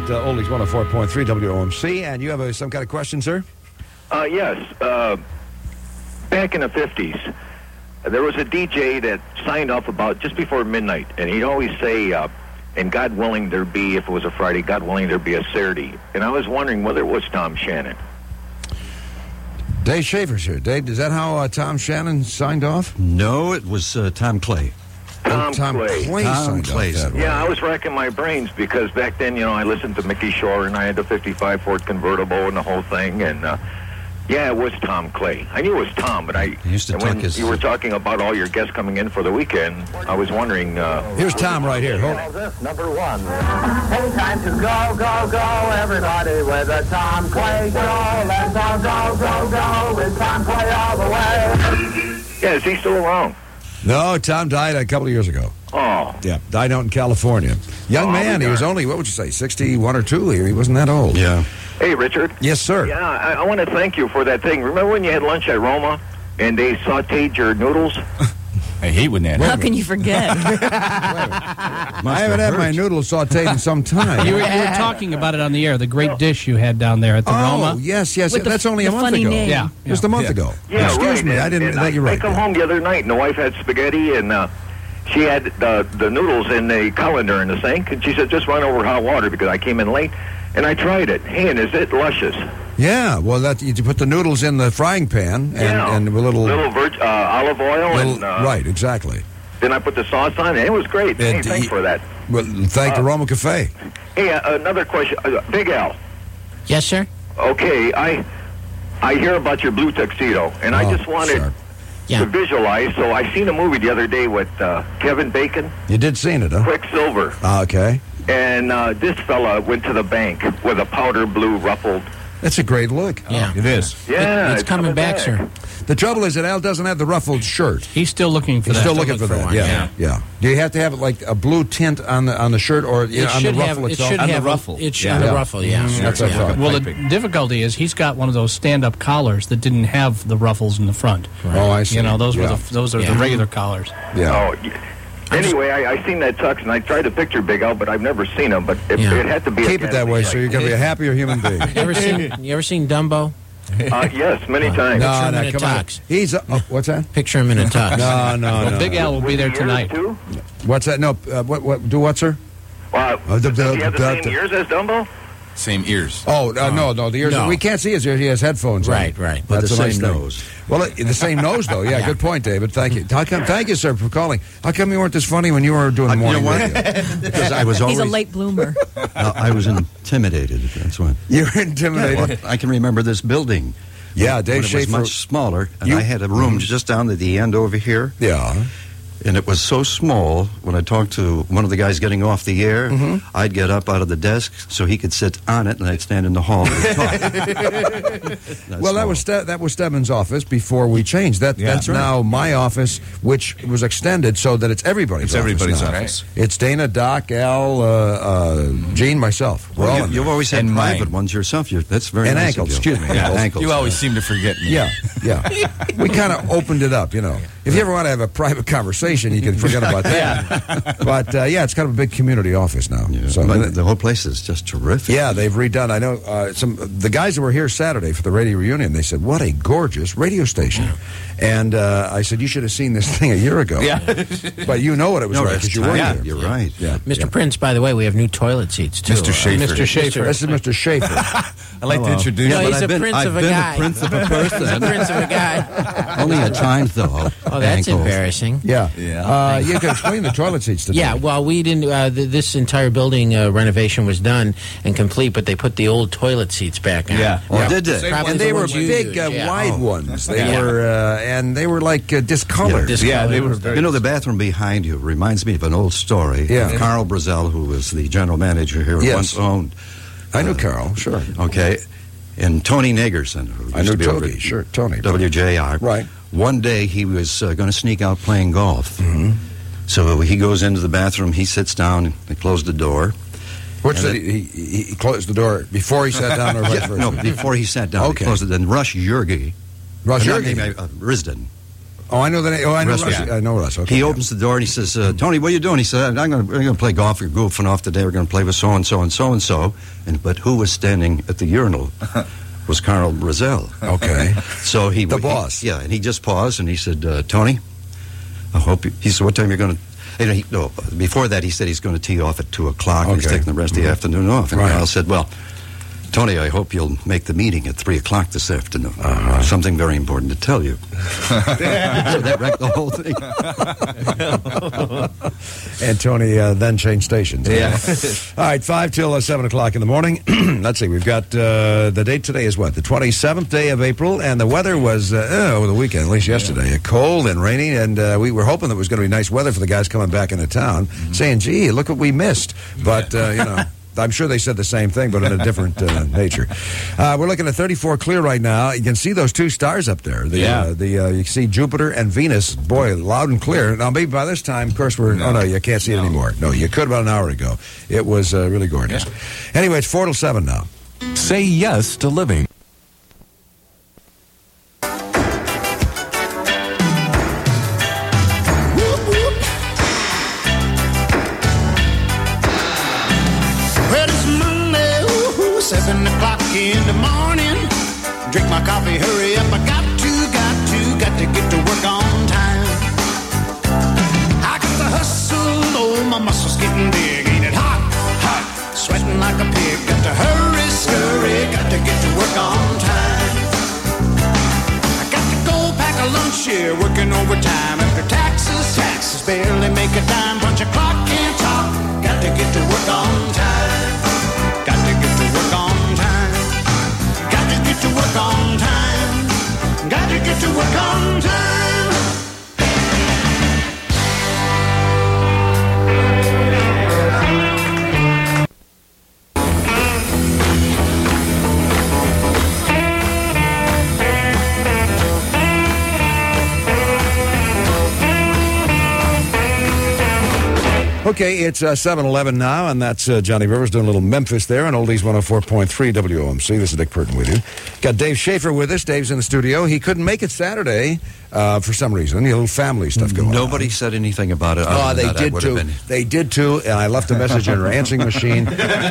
at Oldies 104.3 WOMC, and you have some kind of question, sir? Yes. Back in the 50s, there was a DJ that signed off about just before midnight, and he'd always say, and God willing there be, if it was a Friday, God willing there be a Saturday. And I was wondering whether it was Tom Shannon. Dave Schaefer's here. Dave, is that how Tom Shannon signed off? No, it was Tom Clay. Tom Clay. Tom Clay. Yeah, I was racking my brains because back then, I listened to Mickey Shore, and I had the 55 Ford convertible and the whole thing, and yeah, it was Tom Clay. I knew it was Tom, but when you were talking about all your guests coming in for the weekend, I was wondering. Here's Tom right here. Hold on. Number one. Hey, time to go, go, go, everybody with a Tom Clay show. Let's all go, go, go with Tom Clay all the way. Yeah, is he still around? No, Tom died a couple of years ago. Oh. Yeah, died out in California. Young man, he was only, what would you say, 61 or 2 here? He wasn't that old. Yeah. Hey, Richard. Yes, sir. Yeah, I want to thank you for that thing. Remember when you had lunch at Roma and they sautéed your noodles? I hate when that How happens. can you forget? I haven't had my noodles sautéed in some time. You were talking about it on the air, the great dish you had down there at the Roma. Oh, yes. With That's only a the month funny ago. name. Yeah. Just a month ago. Yeah, Excuse right. me, I didn't. You're right. I come home the other night and the wife had spaghetti and she had the noodles in the colander in the sink, and she said, just run over hot water because I came in late, and I tried it. Hey, and is it luscious? Yeah, well, you put the noodles in the frying pan and a little olive oil. Right, exactly. Then I put the sauce on, and it was great. Hey, thanks for that. Well, thank the Roma Cafe. Hey, another question. Big Al. Yes, sir? Okay, I hear about your blue tuxedo, and I just wanted to visualize. So I seen a movie the other day with Kevin Bacon. You did seen it, huh? Quicksilver. Okay. And this fella went to the bank with a powder blue ruffled. That's a great look. Yeah. It is. Yeah, It's coming back, sir. The trouble is that Al doesn't have the ruffled shirt. He's still looking for He's that. still looking for that. one, Yeah. Do you have to have like a blue tint on the shirt or on the ruffle itself? On the ruffle. It's on the ruffle, yeah. That's what I thought. Well, the difficulty is he's got one of those stand-up collars that didn't have the ruffles in the front. Oh, I see. Those Yeah. are the regular collars. Yeah. Oh, anyway, I seen that tux, and I tried to picture Big Al, but I've never seen him. But it had to be. Keep it that way, so you're going to be a happier human being. You ever seen Dumbo? Yes, many times. No, Picture him in a come on. tux. He's what's that? Picture him in a tux. No. Big Al will be there tonight. Too? What's that? No. What? Do what, sir? Does he have the same ears as Dumbo? Same ears. Oh, no. The ears. No. We can't see his ears. He has headphones on. Right. But That's the a nice same thing. nose. Well, the same nose, though. Yeah, good point, David. Thank you. Thank you, sir, for calling. How come you weren't this funny when you were doing morning radio? Because I was always... He's a late bloomer. I was intimidated. That's what. You were intimidated. I can remember this building. Yeah, Dave When it was Schaefer. much smaller, and I had a room just down at the end over here. Yeah. And it was so small, when I talked to one of the guys getting off the air, I'd get up out of the desk so he could sit on it, and I'd stand in the hall and talk. Well, that was Stebbins' office before we changed. That's now my office, which was extended so that it's everybody's It's everybody's now. office. It's Dana, Doc, Al, Gene, myself. We're all in You've there. always had And private mine. ones yourself. That's very And nice of ankles, you. excuse me. Yeah, Ankles. ankles. You always seem to forget me. Yeah. We kind of opened it up, If you ever want to have a private conversation, you can forget about that. But, it's kind of a big community office now. Yeah. So But the whole place is just terrific. yeah, they've redone. I know the guys that were here Saturday for the radio reunion. They said, "What a gorgeous radio station!" And I said, "You should have seen this thing a year ago." Yeah. But you know what it was No, like that's because you were time. there. You're right. Yeah, Mr. Prince, by the way, we have new toilet seats, too. Mr. Schaefer. Mr. Schaefer. This is Mr. Schaefer. I'd like to introduce No, you. he's I've a been- prince I've of a been a guy. prince of a person. He's a prince of a guy. Only at times, though. Oh, that's Ankles. embarrassing. Yeah. Yeah. You can explain the toilet seats today. Yeah, well, we didn't. This entire building renovation was done and complete, but they put the old toilet seats back on. Yeah. Oh, did they? Same Probably And the they were ones you big, use, yeah. wide ones. They Yeah. were, and they were like discolored. Yeah, they were very... You know, the bathroom behind you reminds me of an old story. Yeah. Of Carl Brazel, who was the general manager here, Yes. once owned. I knew Carol, sure. Okay. And Tony Nagerson, who used I knew to be over Tony, at sure, Tony. WJR. Right. One day he was going to sneak out playing golf. Mm-hmm. So he goes into the bathroom, he sits down, and they close the door. Which he closed the door before he sat down or vice versa? No, before he sat down, Okay. he closed it. Then Rush Yurgi, Rush not Yurgi. maybe, Risden. Oh, I know the name. Oh, I know Russ. Russ. Yeah. I know Russ. Okay. He opens the door and he says, Tony, what are you doing? He said, we're going to play golf. We're goofing off today. We're going to play with so-and-so and so-and-so. But who was standing at the urinal was Carl Brazell. Okay. So he... The boss. Yeah, and he just paused and he said, Tony, I hope you... He said, what time are you going to... No, before that, he said he's going to tee off at 2 o'clock. Okay. He's taking the rest of the afternoon off. And Right. Carl said, well... Tony, I hope you'll make the meeting at 3 o'clock this afternoon. Something very important to tell you. So that wrecked the whole thing. And Tony then changed stations. Yeah. All right, 5 till 7 o'clock in the morning. Let's see, we've got the date today is what? The 27th day of April, and the weather was, over the weekend, at least yesterday, cold and rainy, and we were hoping that it was going to be nice weather for the guys coming back into town, saying, gee, look what we missed. But, I'm sure they said the same thing, but in a different nature. We're looking at 34 clear right now. You can see those two stars up there. You can see Jupiter and Venus. Boy, loud and clear. Now, maybe by this time, of course, you can't see it anymore. No, you could about an hour ago. It was really gorgeous. Yeah. Anyway, it's 4 till 7 now. Say yes to living. Well, it's Monday, 7 o'clock in the morning. Drink my coffee, hurry up. I got to get to work on time. I got to hustle, oh, my muscles getting big. Ain't it hot, sweating like a pig. Got to hurry, scurry, got to get to work on time. I got to go pack a lunch here, working overtime. After taxes, barely make a dime. Punch a clock, can't talk. Got to get to work on time. Got to get to work on time. Got to get to work on time. Got to get to work on time. Okay, it's 7:11 now, and that's Johnny Rivers doing a little Memphis there on Oldies 104.3 WOMC. This is Dick Purton with you. Got Dave Schaefer with us. Dave's in the studio. He couldn't make it Saturday for some reason. He had a little family stuff going on. Nobody said anything about it. Oh, they did too. They did too, and I left a message in her answering machine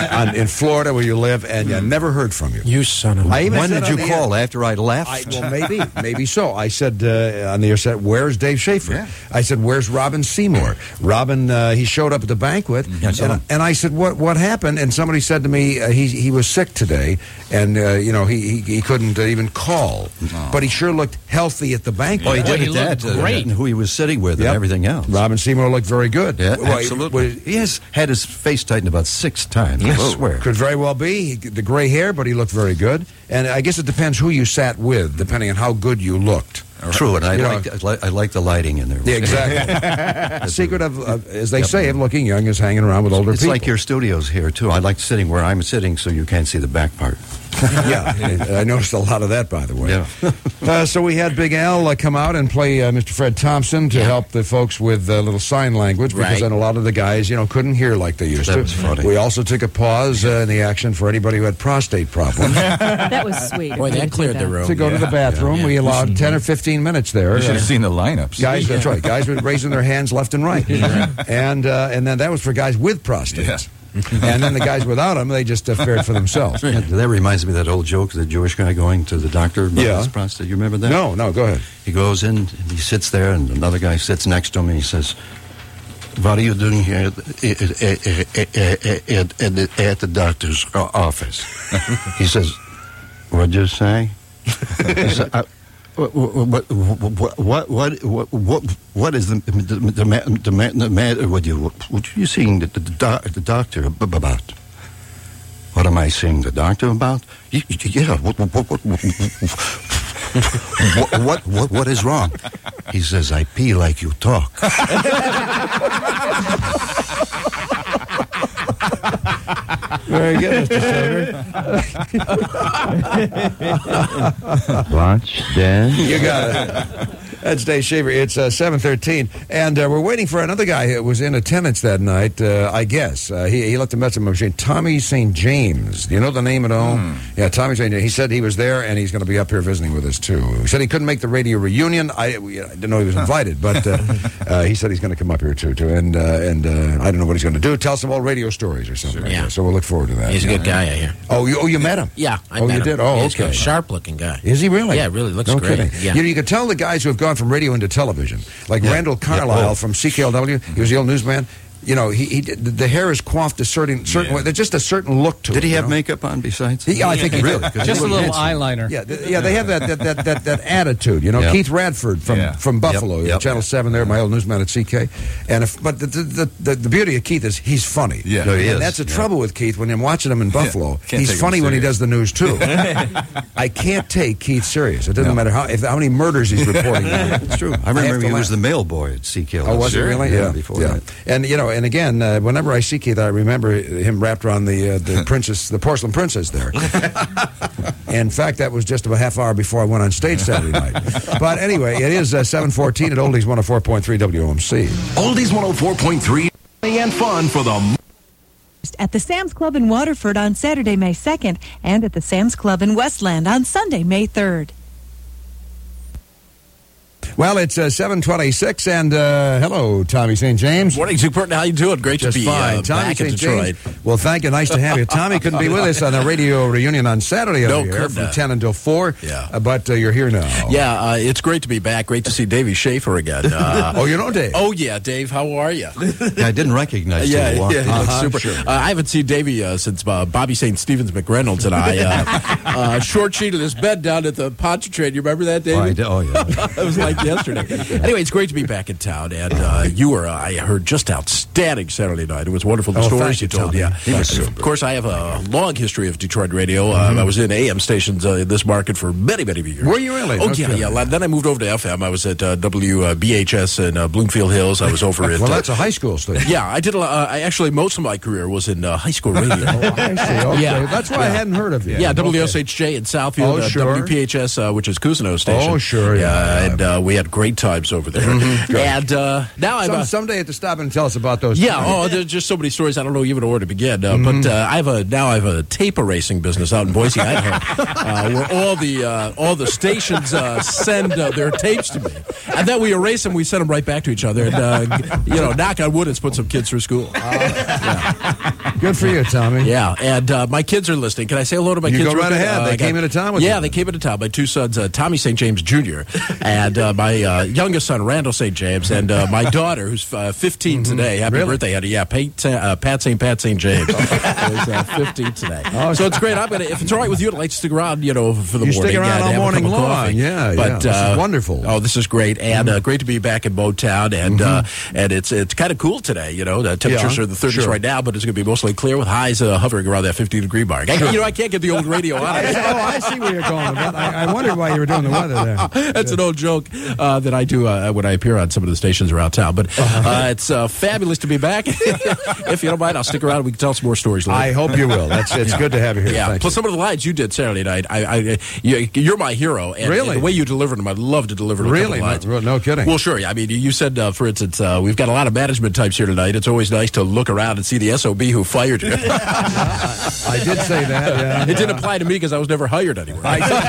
in Florida where you live, and I never heard from you. You son of a... When did you call? After I left? Well, maybe so. I said on the air set, "Where's Dave Schaefer?" Yeah. I said, "Where's Robin Seymour?" Robin, he showed up at the banquet, and I said, "What happened?" And somebody said to me, "He was sick today, and he couldn't even call, but he sure looked healthy at the banquet." Oh, he did he at that. looked great. And who he was sitting with and everything else. Robin Seymour looked very good. Yeah, Well, absolutely. He has had his face tightened about 6 times. I swear. Could very well be the gray hair, but he looked very good. And I guess it depends who you sat with, depending on how good you looked. True, and I You like the lighting in there. Yeah, exactly. The secret of, as they say, of looking young is hanging around with older It's people. like your studios here, too. I like sitting where I'm sitting so you can't see the back part. Yeah, I noticed a lot of that, by the way. Yeah. So we had Big Al come out and play Mr. Fred Thompson to help the folks with little sign language, because Right. then a lot of the guys, couldn't hear like they used That to. was funny. We also took a pause in the action for anybody who had prostate problems. That was sweet. Boy, that cleared the room. To go to the bathroom, we allowed 10 or 15 minutes there. You should have seen the lineups. Guys, that's right. Guys were raising their hands left and right, and then that was for guys with prostates, and then the guys without them, they just fared for themselves. That reminds me of that old joke, the Jewish guy going to the doctor about Yeah. his prostate. You remember that? No, go ahead. He goes in, and he sits there, and another guy sits next to him, and he says, "What are you doing here at the doctor's office?" He says, "What'd you say?" He said, what is the matter with you? What are you seeing the doctor about? What am I seeing the doctor about? Yeah. What is wrong? He says, "I pee like you talk." Very good, Mr. Silver. Watch, Dan. You got it. That's Dave Shaver. It's 7:13, and we're waiting for another guy who was in attendance that night, I guess. He left a message on my machine. Tommy St. James. Do you know the name at all? Yeah, Tommy St. James. He said he was there, and he's going to be up here visiting with us, too. He said he couldn't make the radio reunion. I didn't know he was invited, but he said he's going to come up here, too. And I don't know what he's going to do. Tell some old radio stories or something. Sure. Yeah. So we'll look forward to that. He's a good guy, I hear. Oh, you met him? Yeah, I met you him. did? Oh, He's okay. a sharp-looking guy. Is he really? Yeah, really looks no great. Kidding. Yeah. You can tell the guys who have gone from radio into television, like Randall Carlisle from CKLW. He was the old newsman. You know, the hair is coiffed a certain way. There's just a certain look to it. Did he have know? makeup on besides? Yeah, I think he did. Just a little eyeliner. Yeah, they have that attitude. You know, Yep. Keith Radford from Buffalo, Yep. Channel 7 there, my old newsman at CK. But the beauty of Keith is he's funny. Yeah. No, he is. And that's the trouble with Keith when I'm watching him in Buffalo. Can't He's take him funny when he serious. does the news, too. I can't take Keith serious. It doesn't matter how many murders he's reporting. It's true. I have remember to he was laugh. the mail boy at CKL. Oh, was he really? Yeah, before that. And and again, whenever I see Keith, I remember him wrapped around the princess, the porcelain princess there. In fact, that was just about a half hour before I went on stage Saturday night. But anyway, it is 7:14 at Oldies 104.3 WOMC. Oldies 104.3 and fun for the At the Sam's Club in Waterford on Saturday, May 2nd, and at the Sam's Club in Westland on Sunday, May 3rd. Well, it's 7:26, and hello, Tommy St. James. Morning, Super. How you doing? Great Just to be fine. Tommy back in St. Detroit. James. Well, thank you. Nice to have you. Tommy couldn't be with us on the radio reunion on Saturday No, over here couldn't, from 10 until 4. Yeah. But you're here now. Yeah, it's great to be back. Great to see Davey Schaefer again. Oh, you know Dave? Oh, yeah, Dave. How are you? Yeah, I didn't recognize you. Yeah, Walked he in. looks super. Sure. I haven't seen Davey since Bobby St. Stevens McReynolds and I short sheeted his bed down at the Pontchartrain. You remember that, Davey? Oh, I did. Oh, yeah. It was like yesterday. Anyway, it's great to be back in town, and you were, I heard, just outstanding Saturday night. It was wonderful, the stories thank you you, told. Tommy. Yeah, He was And super. of course, I have a long history of Detroit radio. I was in AM stations in this market for many, many years. Were you really? Oh, No yeah, kidding. yeah. Then I moved over to FM. I was at WBHS in Bloomfield Hills. I was over at... Well, that's a high school station. yeah, I did. I actually, most of my career was in high school radio. I see. Okay. Yeah. That's why I hadn't heard of you. Yeah, Okay. WSHJ in Southfield, Oh, sure. WPHS, which is Cousino Station. Oh, sure, yeah. And we had great times over there. And now I've... Someday you have to stop and tell us about those. yeah, oh, there's just so many stories. I don't know even where to begin. But I have a tape erasing business out in Boise, Idaho, where all the stations send their tapes to me, and then we erase them. We send them right back to each other, and knock on wood, it's put some kids through school. Good for you, Tommy. Yeah, and my kids are listening. Can I say hello to my You kids? go real right quick? ahead. They came into town with Yeah, you. they came into town. My two sons, Tommy St. James Jr., and my youngest son, Randall St. James, and my daughter, who's 15 today. Happy Really? birthday, Hattie. Yeah, Pat St. James is 15 today. Oh, So it's great. I'm gonna, if it's all right with you, I'd like to stick around, for the You morning. stick around and all have a morning cup of long. coffee. Yeah, but, yeah. This is wonderful. Oh, this is great, and great to be back in Motown, and it's kind of cool today. The temperatures Yeah, are in the 30s sure. right now, but it's going to be mostly clear with highs hovering around that 50-degree mark. I can't get the old radio on. I see where you're going with that. I wondered why you were doing the weather there. That's an old joke that I do when I appear on some of the stations around town. But it's fabulous to be back. If you don't mind, I'll stick around. We can tell some more stories later. I hope you will. It's good to have you here. Yeah. Thank Plus, you. some of the lines you did Saturday night, you're my hero. And, Really? and the way you delivered them, I'd love to deliver them. Really? No kidding. Well, sure. I mean, you said, for instance, we've got a lot of management types here tonight. It's always nice to look around and see the SOB who fired you. I did say that. Yeah. It didn't apply to me because I was never hired anywhere.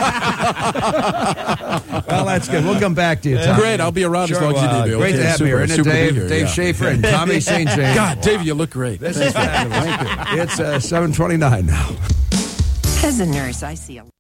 Well, that's good. We'll come back to you, Tommy. Great. I'll be around as long as you need me. Great Okay, to have you super, here. Isn't it, super to be Dave? here, Dave yeah. Schaefer and Tommy St. James. God, Dave, you look great. This is fabulous. Thank you. It's 7:29 now. As a nurse, I see a